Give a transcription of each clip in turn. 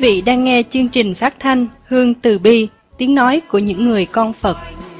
vị đang nghe chương trình phát thanh Hương Từ Bi, tiếng nói của những người con Phật.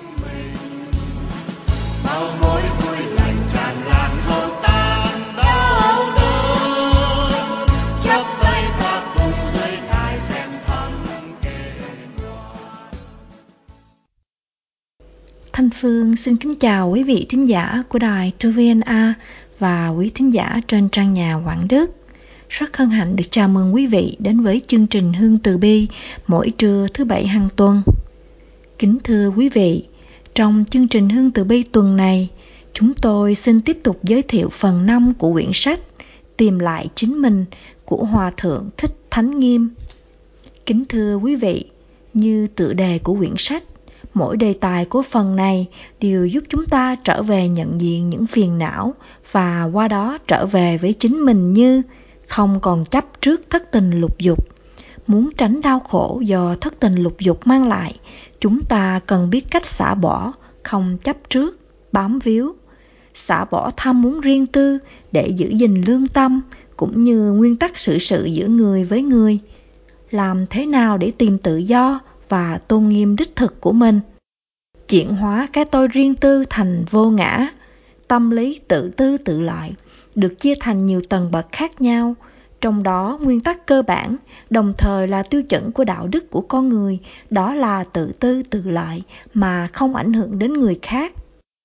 Thanh Phương xin kính chào quý vị thính giả của đài TVNA và quý thính giả trên trang nhà Quảng Đức. Rất hân hạnh được chào mừng quý vị đến với chương trình Hương Từ Bi mỗi trưa thứ Bảy hàng tuần. Kính thưa quý vị, trong chương trình Hương Từ Bi tuần này, chúng tôi xin tiếp tục giới thiệu phần 5 của quyển sách Tìm lại chính mình của Hòa Thượng Thích Thánh Nghiêm. Kính thưa quý vị, như tựa đề của quyển sách, mỗi đề tài của phần này đều giúp chúng ta trở về nhận diện những phiền não và qua đó trở về với chính mình, như không còn chấp trước thất tình lục dục. Muốn tránh đau khổ do thất tình lục dục mang lại, chúng ta cần biết cách xả bỏ, không chấp trước, bám víu. Xả bỏ tham muốn riêng tư để giữ gìn lương tâm, cũng như nguyên tắc xử sự giữa người với người. Làm thế nào để tìm tự do và tôn nghiêm đích thực của mình? Chuyển hóa cái tôi riêng tư thành vô ngã. Tâm lý tự tư tự lợi được chia thành nhiều tầng bậc khác nhau, trong đó nguyên tắc cơ bản, đồng thời là tiêu chuẩn của đạo đức của con người, đó là tự tư tự lợi mà không ảnh hưởng đến người khác.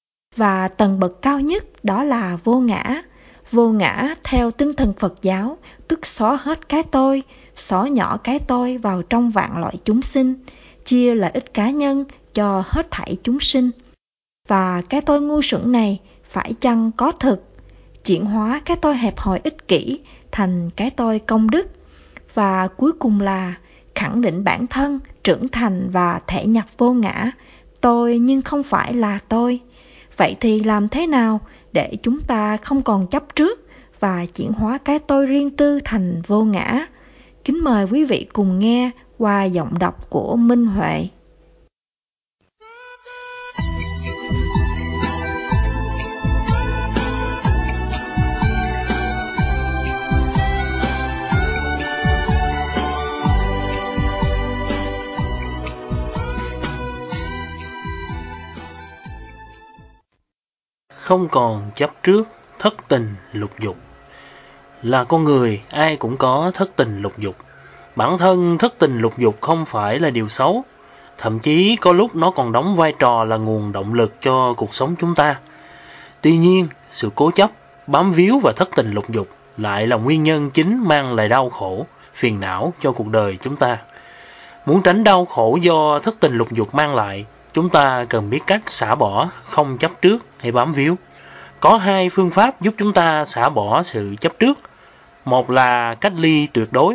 Và tầng bậc cao nhất đó là vô ngã. Vô ngã theo tinh thần Phật giáo, tức xóa hết cái tôi, xóa nhỏ cái tôi vào trong vạn loại chúng sinh, chia lợi ích cá nhân cho hết thảy chúng sinh. Và cái tôi ngu xuẩn này phải chăng có thực? Chuyển hóa cái tôi hẹp hòi ích kỷ thành cái tôi công đức. Và cuối cùng là khẳng định bản thân, trưởng thành và thể nhập vô ngã. Tôi nhưng không phải là tôi. Vậy thì làm thế nào để chúng ta không còn chấp trước và chuyển hóa cái tôi riêng tư thành vô ngã? Kính mời quý vị cùng nghe qua giọng đọc của Minh Huệ. Không còn chấp trước thất tình lục dục. Là con người, ai cũng có thất tình lục dục. Bản thân thất tình lục dục không phải là điều xấu, thậm chí có lúc nó còn đóng vai trò là nguồn động lực cho cuộc sống chúng ta. Tuy nhiên, sự cố chấp, bám víu và thất tình lục dục lại là nguyên nhân chính mang lại đau khổ, phiền não cho cuộc đời chúng ta. Muốn tránh đau khổ do thất tình lục dục mang lại, chúng ta cần biết cách xả bỏ, không chấp trước hay bám víu. Có hai phương pháp giúp chúng ta xả bỏ sự chấp trước. Một là cách ly tuyệt đối,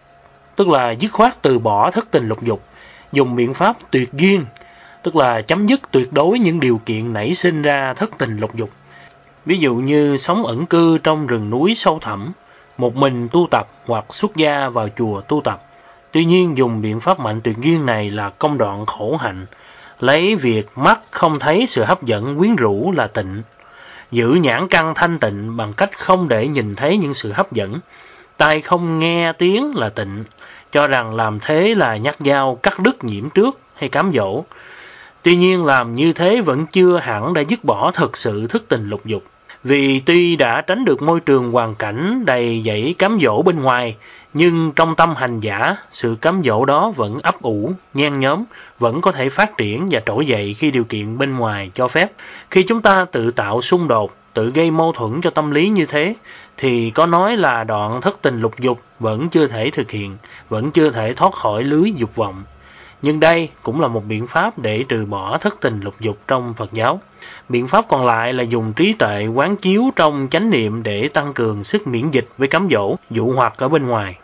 tức là dứt khoát từ bỏ thất tình lục dục, dùng biện pháp tuyệt duyên, tức là chấm dứt tuyệt đối những điều kiện nảy sinh ra thất tình lục dục. Ví dụ như sống ẩn cư trong rừng núi sâu thẳm, một mình tu tập hoặc xuất gia vào chùa tu tập. Tuy nhiên dùng biện pháp mạnh tuyệt duyên này là công đoạn khổ hạnh, lấy việc mắt không thấy sự hấp dẫn quyến rũ là tịnh, giữ nhãn căn thanh tịnh bằng cách không để nhìn thấy những sự hấp dẫn, tai không nghe tiếng là tịnh, cho rằng làm thế là nhát dao cắt đứt nhiễm trước hay cám dỗ. Tuy nhiên làm như thế vẫn chưa hẳn đã dứt bỏ thực sự thức tình lục dục, vì tuy đã tránh được môi trường hoàn cảnh đầy dẫy cám dỗ bên ngoài, nhưng trong tâm hành giả, sự cám dỗ đó vẫn ấp ủ, nhen nhóm, vẫn có thể phát triển và trỗi dậy khi điều kiện bên ngoài cho phép. Khi chúng ta tự tạo xung đột, tự gây mâu thuẫn cho tâm lý như thế, thì có nói là đoạn thất tình lục dục vẫn chưa thể thực hiện, vẫn chưa thể thoát khỏi lưới dục vọng. Nhưng đây cũng là một biện pháp để trừ bỏ thất tình lục dục trong Phật giáo. Biện pháp còn lại là dùng trí tuệ quán chiếu trong chánh niệm để tăng cường sức miễn dịch với cám dỗ, dụ hoặc ở bên ngoài.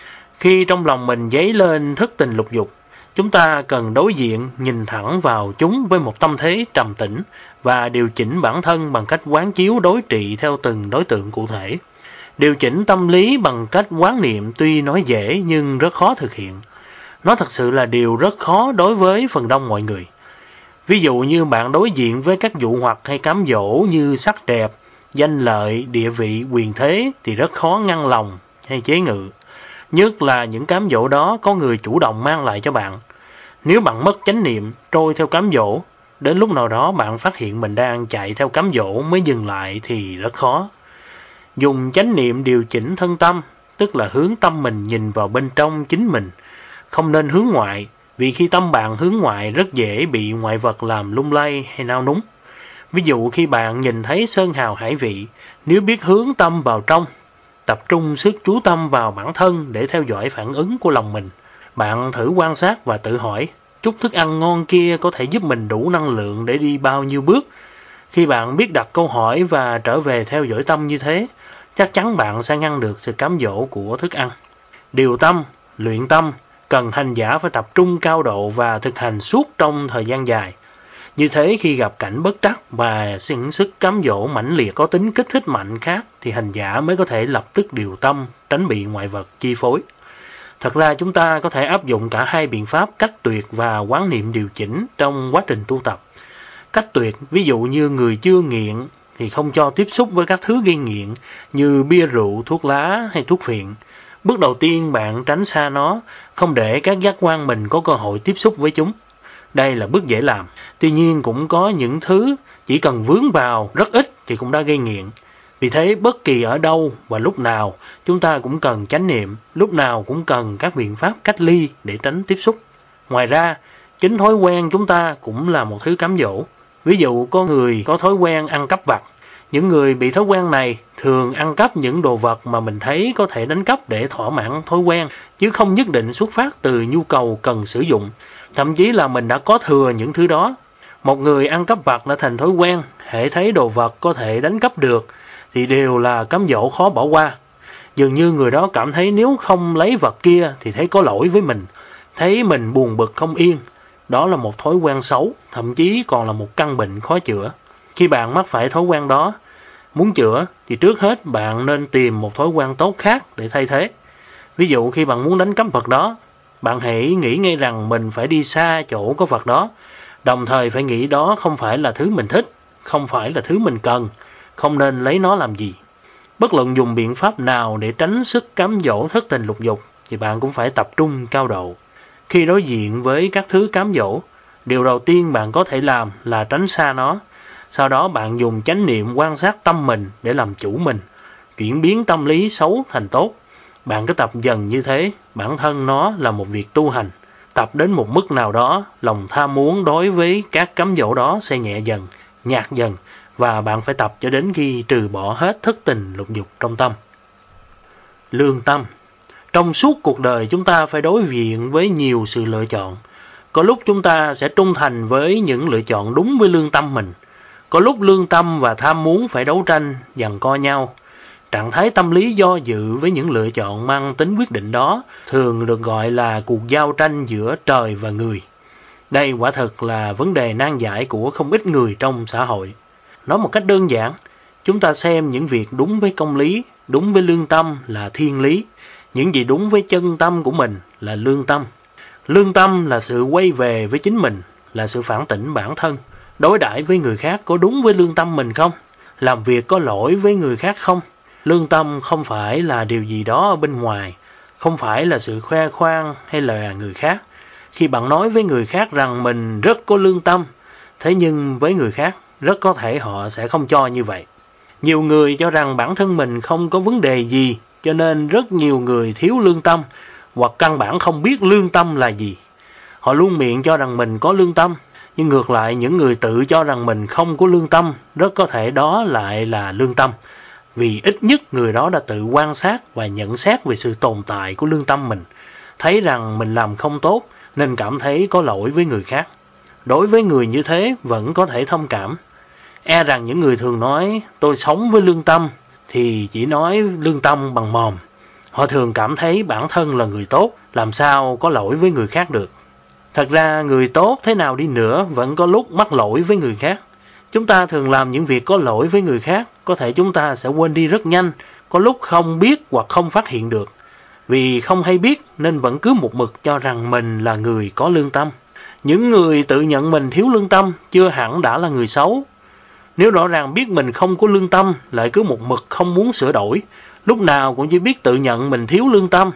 Khi trong lòng mình dấy lên thất tình lục dục, chúng ta cần đối diện, nhìn thẳng vào chúng với một tâm thế trầm tĩnh và điều chỉnh bản thân bằng cách quán chiếu đối trị theo từng đối tượng cụ thể. Điều chỉnh tâm lý bằng cách quán niệm tuy nói dễ nhưng rất khó thực hiện. Nó thật sự là điều rất khó đối với phần đông mọi người. Ví dụ như bạn đối diện với các dụ hoặc hay cám dỗ như sắc đẹp, danh lợi, địa vị, quyền thế thì rất khó ngăn lòng hay chế ngự. nhất là những cám dỗ đó có người chủ động mang lại cho bạn. Nếu bạn mất chánh niệm, trôi theo cám dỗ, đến lúc nào đó bạn phát hiện mình đang chạy theo cám dỗ mới dừng lại thì rất khó. Dùng chánh niệm điều chỉnh thân tâm, tức là hướng tâm mình nhìn vào bên trong chính mình, không nên hướng ngoại, vì khi tâm bạn hướng ngoại rất dễ bị ngoại vật làm lung lay hay nao núng. Ví dụ khi bạn nhìn thấy sơn hào hải vị, nếu biết hướng tâm vào trong, tập trung sức chú tâm vào bản thân để theo dõi phản ứng của lòng mình, bạn thử quan sát và tự hỏi, chút thức ăn ngon kia có thể giúp mình đủ năng lượng để đi bao nhiêu bước? Khi bạn biết đặt câu hỏi và trở về theo dõi tâm như thế, chắc chắn bạn sẽ ngăn được sự cám dỗ của thức ăn. Điều tâm, luyện tâm, cần hành giả phải tập trung cao độ và thực hành suốt trong thời gian dài. Như thế khi gặp cảnh bất trắc và những sức cám dỗ mãnh liệt có tính kích thích mạnh khác thì hành giả mới có thể lập tức điều tâm, tránh bị ngoại vật chi phối. Thật ra chúng ta có thể áp dụng cả hai biện pháp cách tuyệt và quán niệm điều chỉnh trong quá trình tu tập. Cách tuyệt, ví dụ như người chưa nghiện thì không cho tiếp xúc với các thứ gây nghiện như bia rượu, thuốc lá hay thuốc phiện. Bước đầu tiên bạn tránh xa nó, không để các giác quan mình có cơ hội tiếp xúc với chúng. Đây là bước dễ làm. Tuy nhiên cũng có những thứ chỉ cần vướng vào rất ít thì cũng đã gây nghiện. Vì thế bất kỳ ở đâu và lúc nào chúng ta cũng cần chánh niệm, lúc nào cũng cần các biện pháp cách ly để tránh tiếp xúc. Ngoài ra, chính thói quen chúng ta cũng là một thứ cám dỗ. Ví dụ có người có thói quen ăn cắp vặt. Những người bị thói quen này thường ăn cắp những đồ vật mà mình thấy có thể đánh cắp để thỏa mãn thói quen, chứ không nhất định xuất phát từ nhu cầu cần sử dụng. Thậm chí là mình đã có thừa những thứ đó. Một người ăn cắp vặt đã thành thói quen, hễ thấy đồ vật có thể đánh cắp được thì đều là cám dỗ khó bỏ qua. Dường như người đó cảm thấy nếu không lấy vật kia thì thấy có lỗi với mình, thấy mình buồn bực không yên. Đó là một thói quen xấu, thậm chí còn là một căn bệnh khó chữa. Khi bạn mắc phải thói quen đó, muốn chữa thì trước hết bạn nên tìm một thói quen tốt khác để thay thế. Ví dụ khi bạn muốn đánh cắp vật đó, bạn hãy nghĩ ngay rằng mình phải đi xa chỗ có vật đó, đồng thời phải nghĩ đó không phải là thứ mình thích, không phải là thứ mình cần, không nên lấy nó làm gì. Bất luận dùng biện pháp nào để tránh sức cám dỗ thất tình lục dục thì bạn cũng phải tập trung cao độ. Khi đối diện với các thứ cám dỗ, điều đầu tiên bạn có thể làm là tránh xa nó. Sau đó bạn dùng chánh niệm quan sát tâm mình để làm chủ mình, chuyển biến tâm lý xấu thành tốt. Bạn cứ tập dần như thế, bản thân nó là một việc tu hành. Tập đến một mức nào đó, lòng tham muốn đối với các cám dỗ đó sẽ nhẹ dần, nhạt dần, và bạn phải tập cho đến khi trừ bỏ hết thất tình lục dục trong tâm. Lương tâm. Trong suốt cuộc đời chúng ta phải đối diện với nhiều sự lựa chọn. Có lúc chúng ta sẽ trung thành với những lựa chọn đúng với lương tâm mình. Có lúc lương tâm và tham muốn phải đấu tranh, giằng co nhau. Trạng thái tâm lý do dự với những lựa chọn mang tính quyết định đó thường được gọi là cuộc giao tranh giữa trời và người. Đây quả thực là vấn đề nan giải của không ít người trong xã hội. Nói một cách đơn giản, chúng ta xem những việc đúng với công lý, đúng với lương tâm là thiên lý. Những gì đúng với chân tâm của mình là lương tâm. Lương tâm là sự quay về với chính mình, là sự phản tỉnh bản thân. Đối đãi với người khác có đúng với lương tâm mình không? Làm việc có lỗi với người khác không? Lương tâm không phải là điều gì đó ở bên ngoài, không phải là sự khoe khoang hay là người khác. Khi bạn nói với người khác rằng mình rất có lương tâm, thế nhưng với người khác, rất có thể họ sẽ không cho như vậy. Nhiều người cho rằng bản thân mình không có vấn đề gì, cho nên rất nhiều người thiếu lương tâm, hoặc căn bản không biết lương tâm là gì. Họ luôn miệng cho rằng mình có lương tâm, nhưng ngược lại những người tự cho rằng mình không có lương tâm, rất có thể đó lại là lương tâm. Vì ít nhất người đó đã tự quan sát và nhận xét về sự tồn tại của lương tâm mình, thấy rằng mình làm không tốt nên cảm thấy có lỗi với người khác. Đối với người như thế vẫn có thể thông cảm. E rằng những người thường nói tôi sống với lương tâm thì chỉ nói lương tâm bằng mồm. Họ thường cảm thấy bản thân là người tốt, làm sao có lỗi với người khác được. Thật ra người tốt thế nào đi nữa vẫn có lúc mắc lỗi với người khác. Chúng ta thường làm những việc có lỗi với người khác, có thể chúng ta sẽ quên đi rất nhanh, có lúc không biết hoặc không phát hiện được. Vì không hay biết nên vẫn cứ một mực cho rằng mình là người có lương tâm. Những người tự nhận mình thiếu lương tâm chưa hẳn đã là người xấu. Nếu rõ ràng biết mình không có lương tâm lại cứ một mực không muốn sửa đổi, lúc nào cũng chỉ biết tự nhận mình thiếu lương tâm,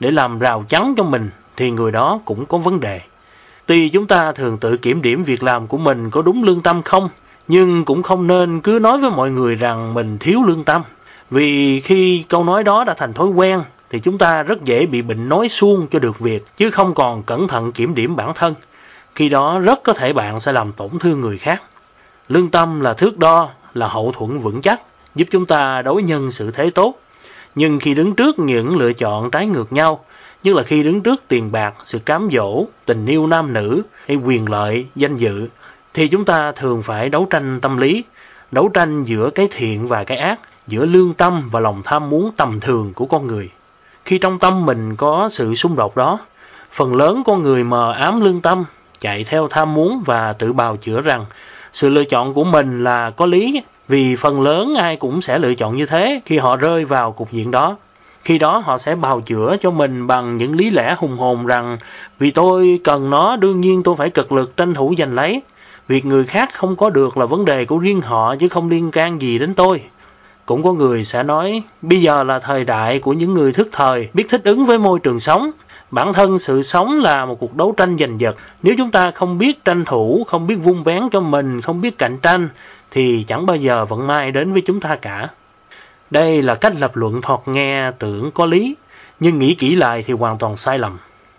để làm rào chắn cho mình thì người đó cũng có vấn đề. Tuy chúng ta thường tự kiểm điểm việc làm của mình có đúng lương tâm không, nhưng cũng không nên cứ nói với mọi người rằng mình thiếu lương tâm. Vì khi câu nói đó đã thành thói quen thì chúng ta rất dễ bị bệnh nói suông cho được việc, chứ không còn cẩn thận kiểm điểm bản thân. Khi đó rất có thể bạn sẽ làm tổn thương người khác. Lương tâm là thước đo, là hậu thuẫn vững chắc, giúp chúng ta đối nhân xử thế tốt. Nhưng khi đứng trước những lựa chọn trái ngược nhau, nhất là khi đứng trước tiền bạc, sự cám dỗ, tình yêu nam nữ hay quyền lợi, danh dự, thì chúng ta thường phải đấu tranh tâm lý, đấu tranh giữa cái thiện và cái ác, giữa lương tâm và lòng tham muốn tầm thường của con người. Khi trong tâm mình có sự xung đột đó, phần lớn con người mờ ám lương tâm, chạy theo tham muốn và tự bào chữa rằng sự lựa chọn của mình là có lý, vì phần lớn ai cũng sẽ lựa chọn như thế khi họ rơi vào cục diện đó. Khi đó họ sẽ bào chữa cho mình bằng những lý lẽ hùng hồn rằng vì tôi cần nó, đương nhiên tôi phải cực lực tranh thủ giành lấy. Việc người khác không có được là vấn đề của riêng họ chứ không liên can gì đến tôi. Cũng có người sẽ nói bây giờ là thời đại của những người thức thời, biết thích ứng với môi trường sống. Bản thân sự sống là một cuộc đấu tranh giành giật. Nếu chúng ta không biết tranh thủ, không biết vun vén cho mình, không biết cạnh tranh, thì chẳng bao giờ vận may đến với chúng ta cả. Đây là cách lập luận thoạt nghe tưởng có lý, nhưng nghĩ kỹ lại thì hoàn toàn sai lầm.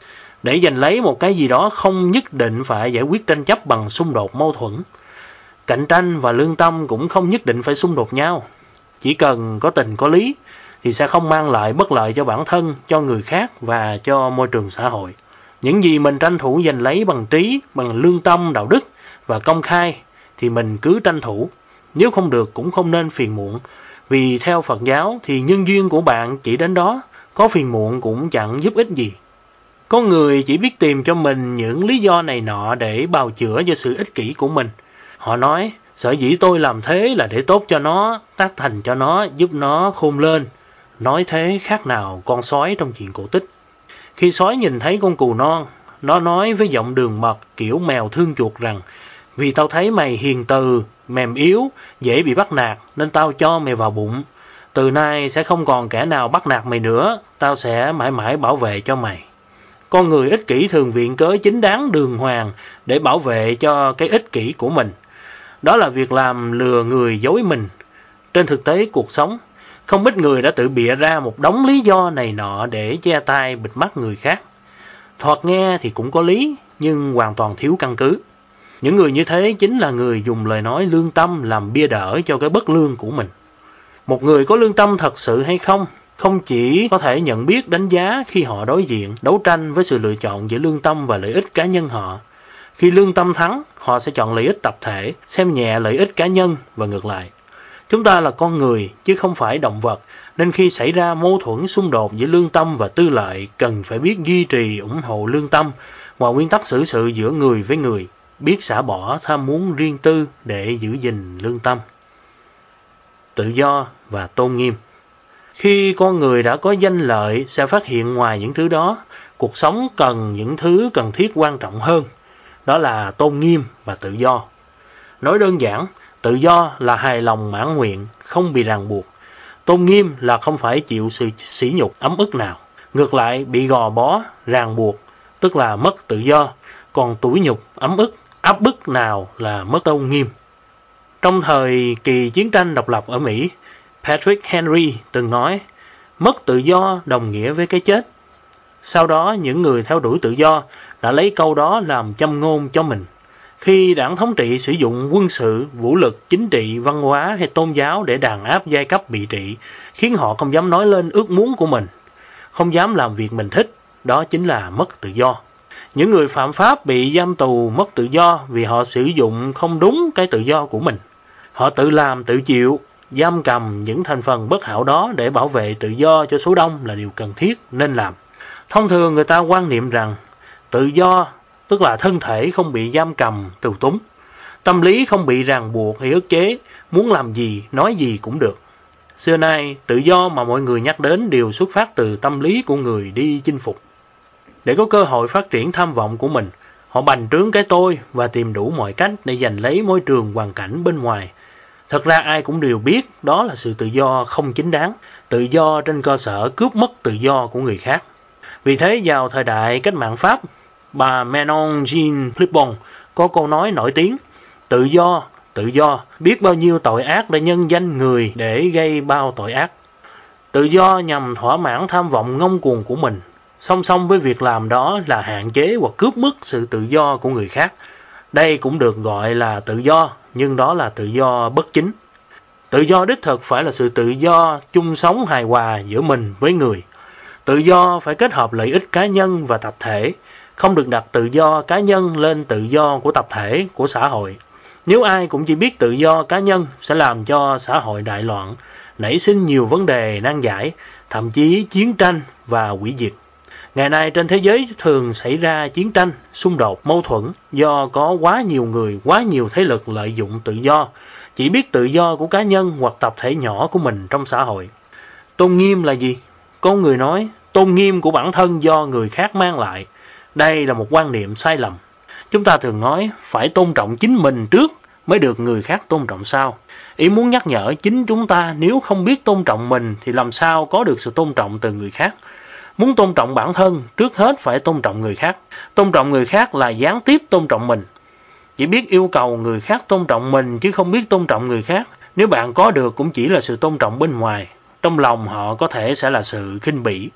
Để giành lấy một cái gì đó không nhất định phải giải quyết tranh chấp bằng xung đột mâu thuẫn. Cạnh tranh và lương tâm cũng không nhất định phải xung đột nhau. Chỉ cần có tình có lý thì sẽ không mang lại bất lợi cho bản thân, cho người khác và cho môi trường xã hội. Những gì mình tranh thủ giành lấy bằng trí, bằng lương tâm, đạo đức và công khai thì mình cứ tranh thủ. Nếu không được cũng không nên phiền muộn, vì theo Phật giáo thì nhân duyên của bạn chỉ đến đó, có phiền muộn cũng chẳng giúp ích gì. Có người chỉ biết tìm cho mình những lý do này nọ để bào chữa cho sự ích kỷ của mình. Họ nói, sở dĩ tôi làm thế là để tốt cho nó, tác thành cho nó, giúp nó khôn lên. Nói thế khác nào con sói trong chuyện cổ tích. Khi sói nhìn thấy con cừu non, nó nói với giọng đường mật kiểu mèo thương chuột rằng vì tao thấy mày hiền từ, mềm yếu, dễ bị bắt nạt nên tao cho mày vào bụng. Từ nay sẽ không còn kẻ nào bắt nạt mày nữa, tao sẽ mãi mãi bảo vệ cho mày. Con người ích kỷ thường viện cớ chính đáng đường hoàng để bảo vệ cho cái ích kỷ của mình. Đó là việc làm lừa người dối mình. Trên thực tế cuộc sống, không ít người đã tự bịa ra một đống lý do này nọ để che tai bịt mắt người khác. Thoạt nghe thì cũng có lý, nhưng hoàn toàn thiếu căn cứ. Những người như thế chính là người dùng lời nói lương tâm làm bia đỡ cho cái bất lương của mình. Một người có lương tâm thật sự hay không, không chỉ có thể nhận biết đánh giá khi họ đối diện, đấu tranh với sự lựa chọn giữa lương tâm và lợi ích cá nhân họ. Khi lương tâm thắng, họ sẽ chọn lợi ích tập thể, xem nhẹ lợi ích cá nhân và ngược lại. Chúng ta là con người chứ không phải động vật, nên khi xảy ra mâu thuẫn xung đột giữa lương tâm và tư lợi, cần phải biết duy trì ủng hộ lương tâm và nguyên tắc xử sự giữa người với người, biết xả bỏ tham muốn riêng tư để giữ gìn lương tâm. Tự do và tôn nghiêm. Khi con người đã có danh lợi sẽ phát hiện ngoài những thứ đó, cuộc sống cần những thứ cần thiết quan trọng hơn. Đó là tôn nghiêm và tự do. Nói đơn giản, tự do là hài lòng mãn nguyện, không bị ràng buộc. Tôn nghiêm là không phải chịu sự sỉ nhục ấm ức nào. Ngược lại, bị gò bó, ràng buộc, tức là mất tự do, còn tủi nhục, ấm ức, áp bức nào là mất tôn nghiêm. Trong thời kỳ chiến tranh độc lập ở Mỹ, Patrick Henry từng nói, mất tự do đồng nghĩa với cái chết. Sau đó, những người theo đuổi tự do đã lấy câu đó làm châm ngôn cho mình. Khi đảng thống trị sử dụng quân sự, vũ lực, chính trị, văn hóa hay tôn giáo để đàn áp giai cấp bị trị, khiến họ không dám nói lên ước muốn của mình, không dám làm việc mình thích, đó chính là mất tự do. Những người phạm pháp bị giam tù mất tự do vì họ sử dụng không đúng cái tự do của mình. Họ tự làm, tự chịu, giam cầm những thành phần bất hảo đó để bảo vệ tự do cho số đông là điều cần thiết nên làm. Thông thường người ta quan niệm rằng tự do tức là thân thể không bị giam cầm, tù túng, tâm lý không bị ràng buộc hay ức chế, muốn làm gì, nói gì cũng được. Xưa nay, tự do mà mọi người nhắc đến đều xuất phát từ tâm lý của người đi chinh phục. Để có cơ hội phát triển tham vọng của mình, họ bành trướng cái tôi và tìm đủ mọi cách để giành lấy môi trường hoàn cảnh bên ngoài. Thật ra ai cũng đều biết đó là sự tự do không chính đáng, tự do trên cơ sở cướp mất tự do của người khác. Vì thế vào thời đại cách mạng Pháp, bà Manon Jean Philipon có câu nói nổi tiếng: tự do, biết bao nhiêu tội ác đã nhân danh người để gây bao tội ác. Tự do nhằm thỏa mãn tham vọng ngông cuồng của mình, song song với việc làm đó là hạn chế hoặc cướp mất sự tự do của người khác. Đây cũng được gọi là tự do, nhưng đó là tự do bất chính. Tự do đích thực phải là sự tự do chung sống hài hòa giữa mình với người. Tự do phải kết hợp lợi ích cá nhân và tập thể, không được đặt tự do cá nhân lên tự do của tập thể, của xã hội. Nếu ai cũng chỉ biết tự do cá nhân sẽ làm cho xã hội đại loạn, nảy sinh nhiều vấn đề nan giải, thậm chí chiến tranh và hủy diệt. Ngày nay trên thế giới thường xảy ra chiến tranh, xung đột, mâu thuẫn do có quá nhiều người, quá nhiều thế lực lợi dụng tự do, chỉ biết tự do của cá nhân hoặc tập thể nhỏ của mình trong xã hội. Tôn nghiêm là gì? Có người nói, tôn nghiêm của bản thân do người khác mang lại. Đây là một quan niệm sai lầm. Chúng ta thường nói phải tôn trọng chính mình trước mới được người khác tôn trọng sau. Ý muốn nhắc nhở chính chúng ta nếu không biết tôn trọng mình thì làm sao có được sự tôn trọng từ người khác. Muốn tôn trọng bản thân, trước hết phải tôn trọng người khác. Tôn trọng người khác là gián tiếp tôn trọng mình. Chỉ biết yêu cầu người khác tôn trọng mình chứ không biết tôn trọng người khác. Nếu bạn có được cũng chỉ là sự tôn trọng bên ngoài. Trong lòng họ có thể sẽ là sự khinh bỉ.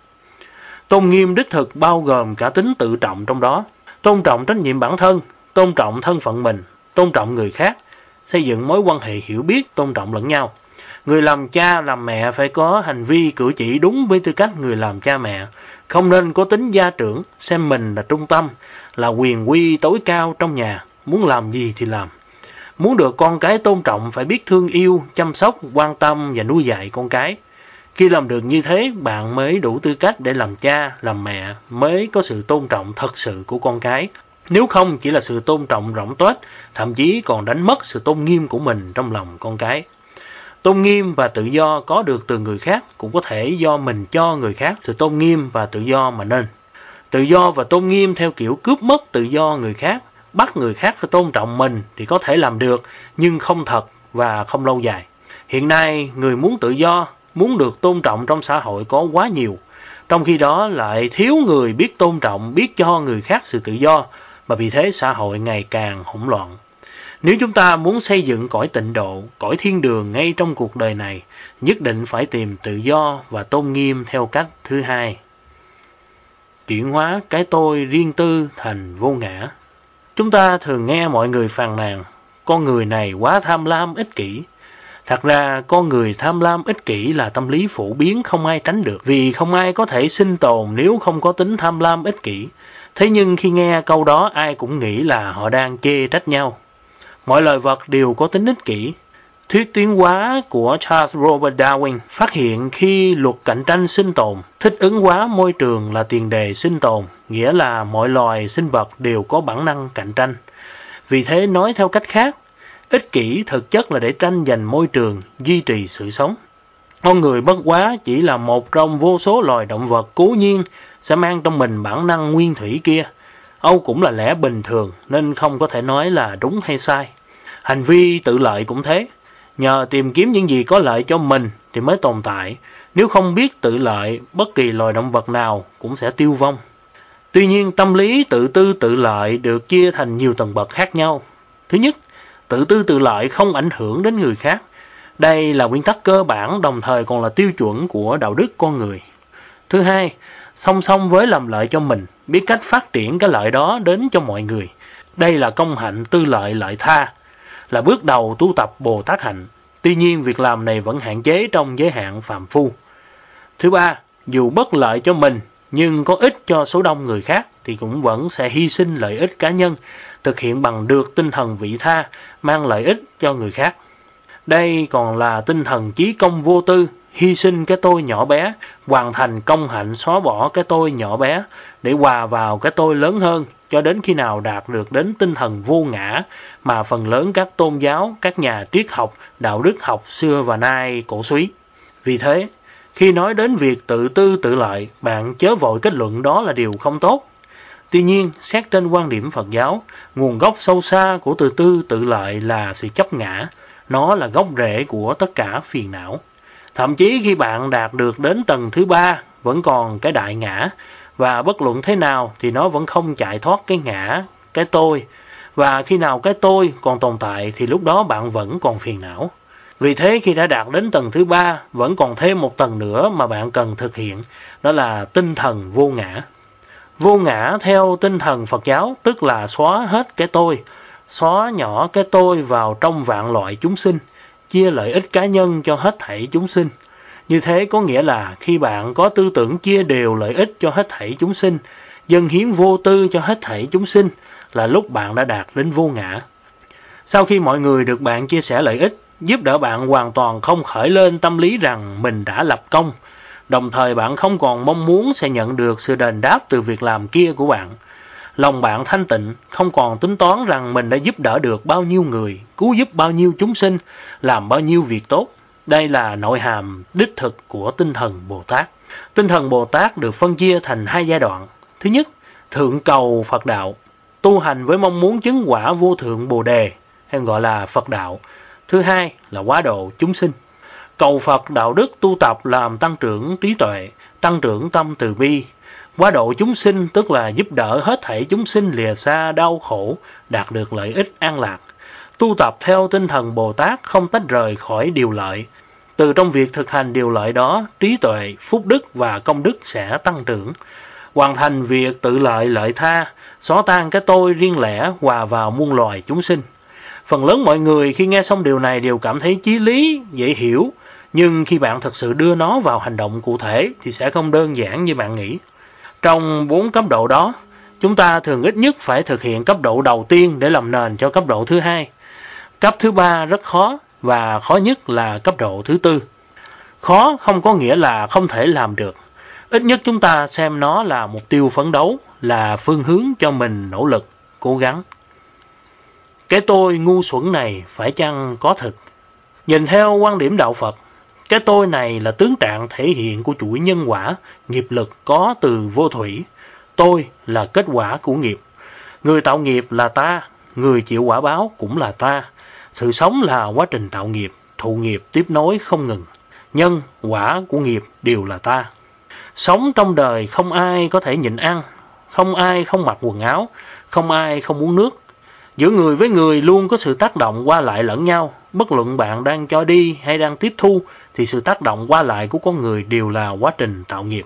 Tôn nghiêm đích thực bao gồm cả tính tự trọng trong đó. Tôn trọng trách nhiệm bản thân, tôn trọng thân phận mình, tôn trọng người khác, xây dựng mối quan hệ hiểu biết, tôn trọng lẫn nhau. Người làm cha, làm mẹ phải có hành vi cử chỉ đúng với tư cách người làm cha mẹ. Không nên có tính gia trưởng, xem mình là trung tâm, là quyền uy tối cao trong nhà, muốn làm gì thì làm. Muốn được con cái tôn trọng phải biết thương yêu, chăm sóc, quan tâm và nuôi dạy con cái. Khi làm được như thế, bạn mới đủ tư cách để làm cha, làm mẹ, mới có sự tôn trọng thật sự của con cái. Nếu không chỉ là sự tôn trọng rỗng tuếch, thậm chí còn đánh mất sự tôn nghiêm của mình trong lòng con cái. Tôn nghiêm và tự do có được từ người khác cũng có thể do mình cho người khác sự tôn nghiêm và tự do mà nên. Tự do và tôn nghiêm theo kiểu cướp mất tự do người khác, bắt người khác phải tôn trọng mình thì có thể làm được, nhưng không thật và không lâu dài. Hiện nay, người muốn tự do, muốn được tôn trọng trong xã hội có quá nhiều. Trong khi đó lại thiếu người biết tôn trọng, biết cho người khác sự tự do, mà vì thế xã hội ngày càng hỗn loạn. Nếu chúng ta muốn xây dựng cõi tịnh độ, cõi thiên đường ngay trong cuộc đời này, nhất định phải tìm tự do và tôn nghiêm theo cách thứ hai. Chuyển hóa cái tôi riêng tư thành vô ngã. Chúng ta thường nghe mọi người phàn nàn, con người này quá tham lam ích kỷ. Thật ra, con người tham lam ích kỷ là tâm lý phổ biến không ai tránh được, vì không ai có thể sinh tồn nếu không có tính tham lam ích kỷ. Thế nhưng khi nghe câu đó, ai cũng nghĩ là họ đang chê trách nhau. Mọi loài vật đều có tính ích kỷ. Thuyết tiến hóa của Charles Robert Darwin phát hiện khi luật cạnh tranh sinh tồn, thích ứng hóa môi trường là tiền đề sinh tồn, nghĩa là mọi loài sinh vật đều có bản năng cạnh tranh. Vì thế nói theo cách khác, ích kỷ thực chất là để tranh giành môi trường, duy trì sự sống. Con người bất quá chỉ là một trong vô số loài động vật cố nhiên sẽ mang trong mình bản năng nguyên thủy kia. Âu cũng là lẽ bình thường nên không có thể nói là đúng hay sai. Hành vi tự lợi cũng thế. Nhờ tìm kiếm những gì có lợi cho mình thì mới tồn tại. Nếu không biết tự lợi, bất kỳ loài động vật nào cũng sẽ tiêu vong. Tuy nhiên, tâm lý tự tư tự lợi được chia thành nhiều tầng bậc khác nhau. Thứ nhất, tự tư tự lợi không ảnh hưởng đến người khác. Đây là nguyên tắc cơ bản, đồng thời còn là tiêu chuẩn của đạo đức con người. Thứ hai, song song với làm lợi cho mình, biết cách phát triển cái lợi đó đến cho mọi người. Đây là công hạnh tư lợi lợi tha, là bước đầu tu tập Bồ Tát hạnh. Tuy nhiên, việc làm này vẫn hạn chế trong giới hạn phàm phu. Thứ ba, dù bất lợi cho mình, nhưng có ích cho số đông người khác, thì cũng vẫn sẽ hy sinh lợi ích cá nhân, thực hiện bằng được tinh thần vị tha, mang lợi ích cho người khác. Đây còn là tinh thần chí công vô tư, hy sinh cái tôi nhỏ bé, hoàn thành công hạnh xóa bỏ cái tôi nhỏ bé, để hòa vào cái tôi lớn hơn, cho đến khi nào đạt được đến tinh thần vô ngã, mà phần lớn các tôn giáo, các nhà triết học, đạo đức học xưa và nay cổ suý. Vì thế, khi nói đến việc tự tư tự lợi, bạn chớ vội kết luận đó là điều không tốt. Tuy nhiên, xét trên quan điểm Phật giáo, nguồn gốc sâu xa của tự tư tự lợi là sự chấp ngã. Nó là gốc rễ của tất cả phiền não. Thậm chí khi bạn đạt được đến tầng thứ ba, vẫn còn cái đại ngã, và bất luận thế nào thì nó vẫn không chạy thoát cái ngã, cái tôi. Và khi nào cái tôi còn tồn tại thì lúc đó bạn vẫn còn phiền não. Vì thế khi đã đạt đến tầng thứ 3, vẫn còn thêm một tầng nữa mà bạn cần thực hiện, đó là tinh thần vô ngã. Vô ngã theo tinh thần Phật giáo tức là xóa hết cái tôi, xóa nhỏ cái tôi vào trong vạn loại chúng sinh, chia lợi ích cá nhân cho hết thảy chúng sinh. Như thế có nghĩa là khi bạn có tư tưởng chia đều lợi ích cho hết thảy chúng sinh, dâng hiến vô tư cho hết thảy chúng sinh, là lúc bạn đã đạt đến vô ngã. Sau khi mọi người được bạn chia sẻ lợi ích, giúp đỡ bạn hoàn toàn không khởi lên tâm lý rằng mình đã lập công, đồng thời bạn không còn mong muốn sẽ nhận được sự đền đáp từ việc làm kia của bạn. Lòng bạn thanh tịnh, không còn tính toán rằng mình đã giúp đỡ được bao nhiêu người, cứu giúp bao nhiêu chúng sinh, làm bao nhiêu việc tốt. Đây là nội hàm đích thực của tinh thần Bồ Tát. Tinh thần Bồ Tát được phân chia thành 2 giai đoạn. Thứ nhất, thượng cầu Phật đạo, tu hành với mong muốn chứng quả vô thượng Bồ Đề, hay gọi là Phật đạo. Thứ hai là quá độ chúng sinh. Cầu Phật đạo đức tu tập làm tăng trưởng trí tuệ, tăng trưởng tâm từ bi. Quá độ chúng sinh tức là giúp đỡ hết thảy chúng sinh lìa xa đau khổ, đạt được lợi ích an lạc. Tu tập theo tinh thần Bồ Tát không tách rời khỏi điều lợi. Từ trong việc thực hành điều lợi đó, trí tuệ, phúc đức và công đức sẽ tăng trưởng. Hoàn thành việc tự lợi lợi tha, xóa tan cái tôi riêng lẻ, hòa vào muôn loài chúng sinh. Phần lớn mọi người khi nghe xong điều này đều cảm thấy chí lý, dễ hiểu, nhưng khi bạn thực sự đưa nó vào hành động cụ thể thì sẽ không đơn giản như bạn nghĩ. Trong 4 cấp độ đó, chúng ta thường ít nhất phải thực hiện cấp độ đầu tiên để làm nền cho cấp độ thứ 2. Cấp thứ 3 rất khó và khó nhất là cấp độ thứ 4. Khó không có nghĩa là không thể làm được. Ít nhất chúng ta xem nó là mục tiêu phấn đấu, là phương hướng cho mình nỗ lực, cố gắng. Cái tôi ngu xuẩn này phải chăng có thực? Nhìn theo quan điểm đạo Phật, cái tôi này là tướng trạng thể hiện của chuỗi nhân quả, nghiệp lực có từ vô thủy. Tôi là kết quả của nghiệp. Người tạo nghiệp là ta, người chịu quả báo cũng là ta. Sự sống là quá trình tạo nghiệp, thụ nghiệp tiếp nối không ngừng. Nhân, quả của nghiệp đều là ta. Sống trong đời không ai có thể nhịn ăn, không ai không mặc quần áo, không ai không uống nước. Giữa người với người luôn có sự tác động qua lại lẫn nhau. Bất luận bạn đang cho đi hay đang tiếp thu thì sự tác động qua lại của con người đều là quá trình tạo nghiệp.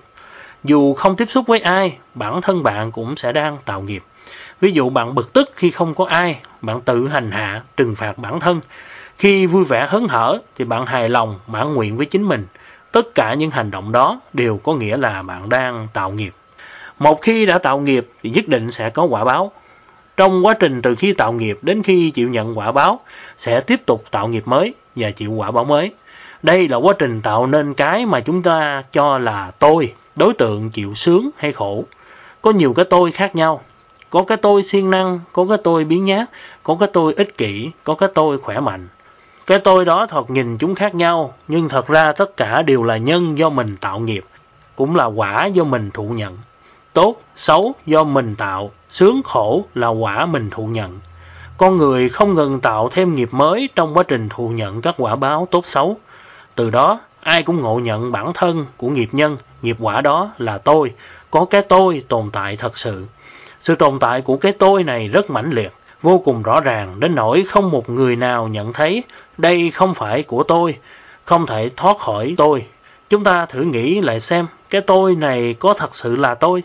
Dù không tiếp xúc với ai, bản thân bạn cũng sẽ đang tạo nghiệp. Ví dụ bạn bực tức khi không có ai, bạn tự hành hạ, trừng phạt bản thân. Khi vui vẻ hớn hở thì bạn hài lòng, mãn nguyện với chính mình. Tất cả những hành động đó đều có nghĩa là bạn đang tạo nghiệp. Một khi đã tạo nghiệp thì nhất định sẽ có quả báo. Trong quá trình từ khi tạo nghiệp đến khi chịu nhận quả báo, sẽ tiếp tục tạo nghiệp mới và chịu quả báo mới. Đây là quá trình tạo nên cái mà chúng ta cho là tôi, đối tượng chịu sướng hay khổ. Có nhiều cái tôi khác nhau. Có cái tôi siêng năng, có cái tôi biếng nhác, có cái tôi ích kỷ, có cái tôi khỏe mạnh. Cái tôi đó thoạt nhìn chúng khác nhau, nhưng thật ra tất cả đều là nhân do mình tạo nghiệp, cũng là quả do mình thụ nhận. Tốt, xấu do mình tạo, sướng khổ là quả mình thụ nhận. Con người không ngừng tạo thêm nghiệp mới trong quá trình thụ nhận các quả báo tốt xấu. Từ đó, ai cũng ngộ nhận bản thân của nghiệp nhân, nghiệp quả đó là tôi, có cái tôi tồn tại thật sự. Sự tồn tại của cái tôi này rất mãnh liệt, vô cùng rõ ràng đến nỗi không một người nào nhận thấy đây không phải của tôi, không thể thoát khỏi tôi. Chúng ta thử nghĩ lại xem, cái tôi này có thật sự là tôi?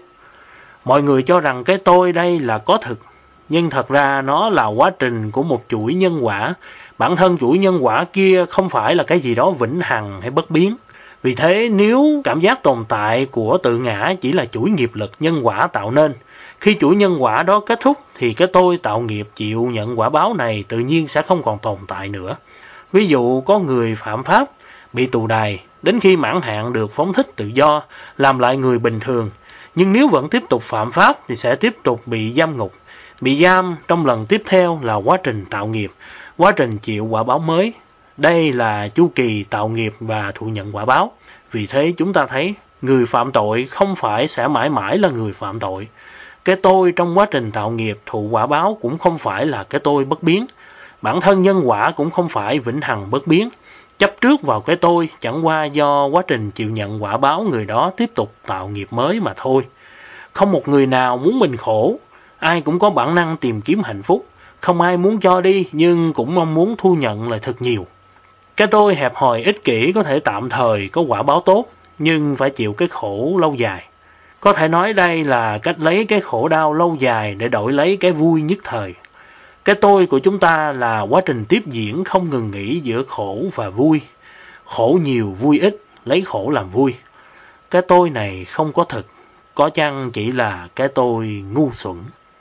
Mọi người cho rằng cái tôi đây là có thực, nhưng thật ra nó là quá trình của một chuỗi nhân quả. Bản thân chuỗi nhân quả kia không phải là cái gì đó vĩnh hằng hay bất biến. Vì thế nếu cảm giác tồn tại của tự ngã chỉ là chuỗi nghiệp lực nhân quả tạo nên, khi chuỗi nhân quả đó kết thúc thì cái tôi tạo nghiệp chịu nhận quả báo này tự nhiên sẽ không còn tồn tại nữa. Ví dụ có người phạm pháp, bị tù đày, đến khi mãn hạn được phóng thích tự do, làm lại người bình thường. Nhưng nếu vẫn tiếp tục phạm pháp thì sẽ tiếp tục bị giam ngục. Bị giam trong lần tiếp theo là quá trình tạo nghiệp, quá trình chịu quả báo mới. Đây là chu kỳ tạo nghiệp và thụ nhận quả báo. Vì thế chúng ta thấy người phạm tội không phải sẽ mãi mãi là người phạm tội. Cái tôi trong quá trình tạo nghiệp thụ quả báo cũng không phải là cái tôi bất biến. Bản thân nhân quả cũng không phải vĩnh hằng bất biến. Chấp trước vào cái tôi chẳng qua do quá trình chịu nhận quả báo người đó tiếp tục tạo nghiệp mới mà thôi. Không một người nào muốn mình khổ, ai cũng có bản năng tìm kiếm hạnh phúc. Không ai muốn cho đi, nhưng cũng mong muốn thu nhận lại thật nhiều. Cái tôi hẹp hòi ích kỷ có thể tạm thời có quả báo tốt, nhưng phải chịu cái khổ lâu dài. Có thể nói đây là cách lấy cái khổ đau lâu dài để đổi lấy cái vui nhất thời. Cái tôi của chúng ta là quá trình tiếp diễn không ngừng nghỉ giữa khổ và vui. Khổ nhiều vui ít, lấy khổ làm vui. Cái tôi này không có thực, có chăng chỉ là cái tôi ngu xuẩn.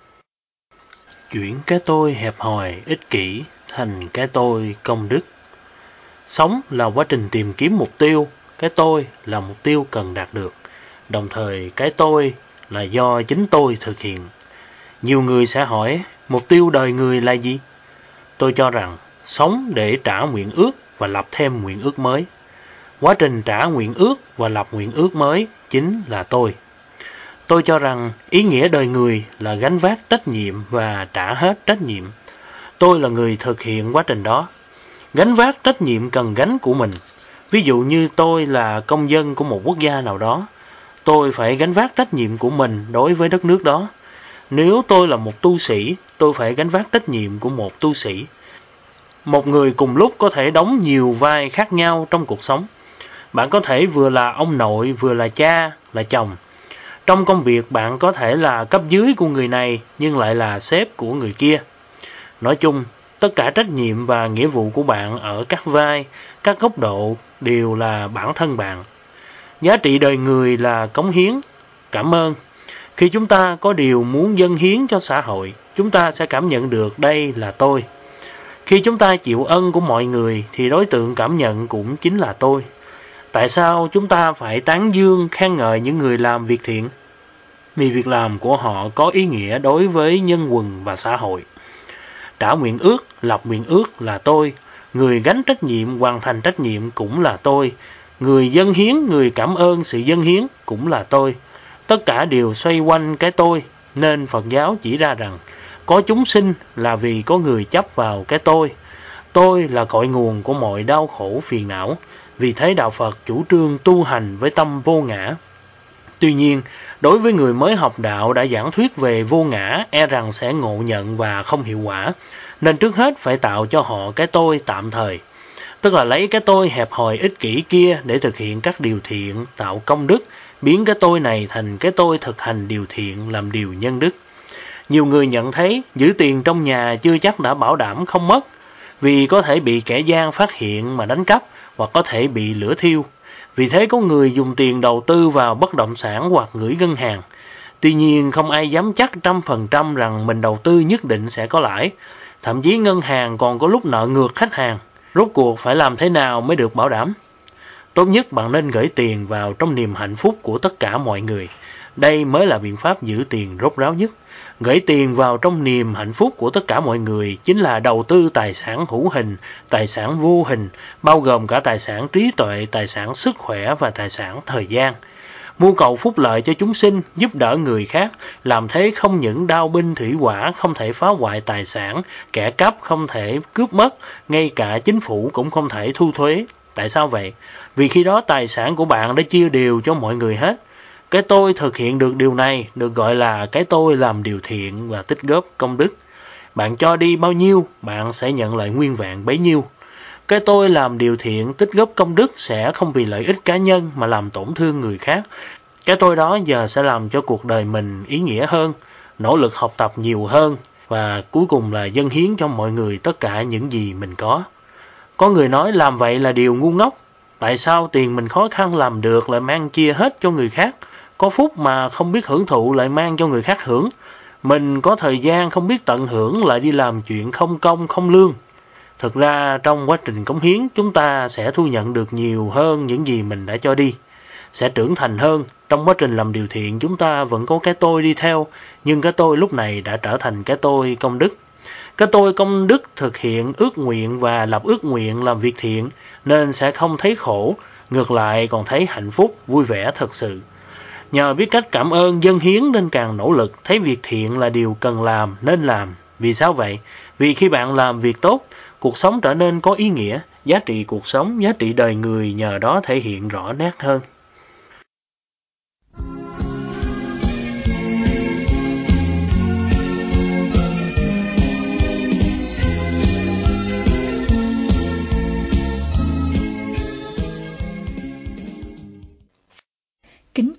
Chuyển cái tôi hẹp hòi ích kỷ thành cái tôi công đức. Sống là quá trình tìm kiếm mục tiêu, cái tôi là mục tiêu cần đạt được. Đồng thời cái tôi là do chính tôi thực hiện. Nhiều người sẽ hỏi, mục tiêu đời người là gì? Tôi cho rằng, sống để trả nguyện ước và lập thêm nguyện ước mới. Quá trình trả nguyện ước và lập nguyện ước mới chính là tôi. Tôi cho rằng ý nghĩa đời người là gánh vác trách nhiệm và trả hết trách nhiệm. Tôi là người thực hiện quá trình đó. Gánh vác trách nhiệm cần gánh của mình. Ví dụ như tôi là công dân của một quốc gia nào đó, tôi phải gánh vác trách nhiệm của mình đối với đất nước đó. Nếu tôi là một tu sĩ, tôi phải gánh vác trách nhiệm của một tu sĩ. Một người cùng lúc có thể đóng nhiều vai khác nhau trong cuộc sống. Bạn có thể vừa là ông nội, vừa là cha, là chồng. Trong công việc bạn có thể là cấp dưới của người này, nhưng lại là sếp của người kia. Nói chung, tất cả trách nhiệm và nghĩa vụ của bạn ở các vai, các góc độ đều là bản thân bạn. Giá trị đời người là cống hiến, cảm ơn. Khi chúng ta có điều muốn dâng hiến cho xã hội, chúng ta sẽ cảm nhận được đây là tôi. Khi chúng ta chịu ân của mọi người thì đối tượng cảm nhận cũng chính là tôi. Tại sao chúng ta phải tán dương, khen ngợi những người làm việc thiện? Vì việc làm của họ có ý nghĩa đối với nhân quần và xã hội. Trả nguyện ước, lập nguyện ước là tôi. Người gánh trách nhiệm, hoàn thành trách nhiệm cũng là tôi. Người dâng hiến, người cảm ơn sự dâng hiến cũng là tôi. Tất cả đều xoay quanh cái tôi, nên Phật giáo chỉ ra rằng có chúng sinh là vì có người chấp vào cái tôi. Tôi là cội nguồn của mọi đau khổ phiền não. Vì thế Đạo Phật chủ trương tu hành với tâm vô ngã. Tuy nhiên, đối với người mới học đạo đã giảng thuyết về vô ngã, e rằng sẽ ngộ nhận và không hiệu quả, nên trước hết phải tạo cho họ cái tôi tạm thời. Tức là lấy cái tôi hẹp hòi ích kỷ kia để thực hiện các điều thiện, tạo công đức, biến cái tôi này thành cái tôi thực hành điều thiện, làm điều nhân đức. Nhiều người nhận thấy giữ tiền trong nhà chưa chắc đã bảo đảm không mất, vì có thể bị kẻ gian phát hiện mà đánh cắp, hoặc có thể bị lửa thiêu. Vì thế có người dùng tiền đầu tư vào bất động sản hoặc gửi ngân hàng. Tuy nhiên không ai dám chắc 100% rằng mình đầu tư nhất định sẽ có lãi. Thậm chí ngân hàng còn có lúc nợ ngược khách hàng. Rốt cuộc phải làm thế nào mới được bảo đảm? Tốt nhất bạn nên gửi tiền vào trong niềm hạnh phúc của tất cả mọi người. Đây mới là biện pháp giữ tiền rốt ráo nhất. Gửi tiền vào trong niềm hạnh phúc của tất cả mọi người chính là đầu tư tài sản hữu hình, tài sản vô hình, bao gồm cả tài sản trí tuệ, tài sản sức khỏe và tài sản thời gian. Mưu cầu phúc lợi cho chúng sinh, giúp đỡ người khác, làm thế không những đao binh thủy hỏa không thể phá hoại tài sản, kẻ cắp không thể cướp mất, ngay cả chính phủ cũng không thể thu thuế. Tại sao vậy? Vì khi đó tài sản của bạn đã chia đều cho mọi người hết. Cái tôi thực hiện được điều này được gọi là cái tôi làm điều thiện và tích góp công đức. Bạn cho đi bao nhiêu, bạn sẽ nhận lại nguyên vẹn bấy nhiêu. Cái tôi làm điều thiện, tích góp công đức sẽ không vì lợi ích cá nhân mà làm tổn thương người khác. Cái tôi đó giờ sẽ làm cho cuộc đời mình ý nghĩa hơn, nỗ lực học tập nhiều hơn và cuối cùng là dâng hiến cho mọi người tất cả những gì mình có. Có người nói làm vậy là điều ngu ngốc. Tại sao tiền mình khó khăn làm được lại mang chia hết cho người khác? Có phúc mà không biết hưởng thụ lại mang cho người khác hưởng. Mình có thời gian không biết tận hưởng lại đi làm chuyện không công không lương. Thực ra trong quá trình cống hiến chúng ta sẽ thu nhận được nhiều hơn những gì mình đã cho đi. Sẽ trưởng thành hơn. Trong quá trình làm điều thiện chúng ta vẫn có cái tôi đi theo, nhưng cái tôi lúc này đã trở thành cái tôi công đức. Cái tôi công đức thực hiện ước nguyện và lập ước nguyện làm việc thiện nên sẽ không thấy khổ, ngược lại còn thấy hạnh phúc, vui vẻ thật sự. Nhờ biết cách cảm ơn dâng hiến nên càng nỗ lực, thấy việc thiện là điều cần làm, nên làm. Vì sao vậy? Vì khi bạn làm việc tốt, cuộc sống trở nên có ý nghĩa, giá trị cuộc sống, giá trị đời người nhờ đó thể hiện rõ nét hơn.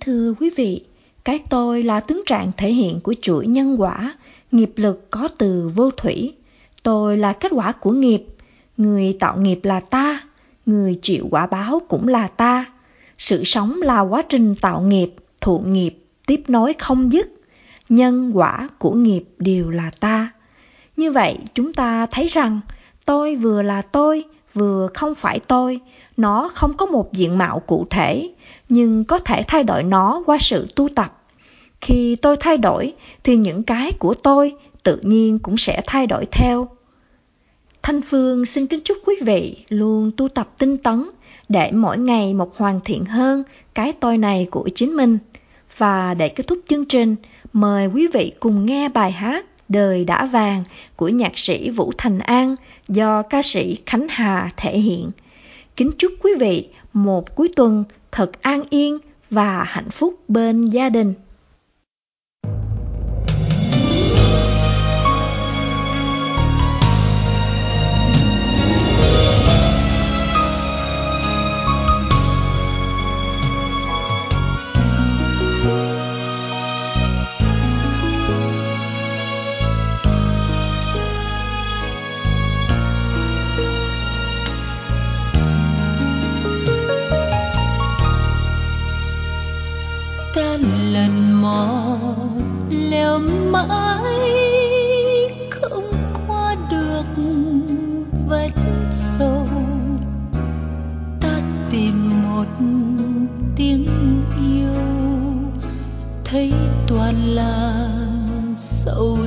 thưa quý vị, cái tôi là tướng trạng thể hiện của chuỗi nhân quả, nghiệp lực có từ vô thủy. Tôi là kết quả của nghiệp, người tạo nghiệp là ta, người chịu quả báo cũng là ta. Sự sống là quá trình tạo nghiệp, thụ nghiệp, tiếp nối không dứt. Nhân quả của nghiệp đều là ta. Như vậy chúng ta thấy rằng tôi vừa là tôi, vừa không phải tôi. Nó không có một diện mạo cụ thể, nhưng có thể thay đổi nó qua sự tu tập. Khi tôi thay đổi thì những cái của tôi tự nhiên cũng sẽ thay đổi theo. Thanh Phương xin kính chúc quý vị luôn tu tập tinh tấn để mỗi ngày một hoàn thiện hơn cái tôi này của chính mình. Và để kết thúc chương trình, mời quý vị cùng nghe bài hát Đời Đã Vàng của nhạc sĩ Vũ Thành An do ca sĩ Khánh Hà thể hiện. Kính chúc quý vị một cuối tuần thật an yên và hạnh phúc bên gia đình. Thấy toàn là sầu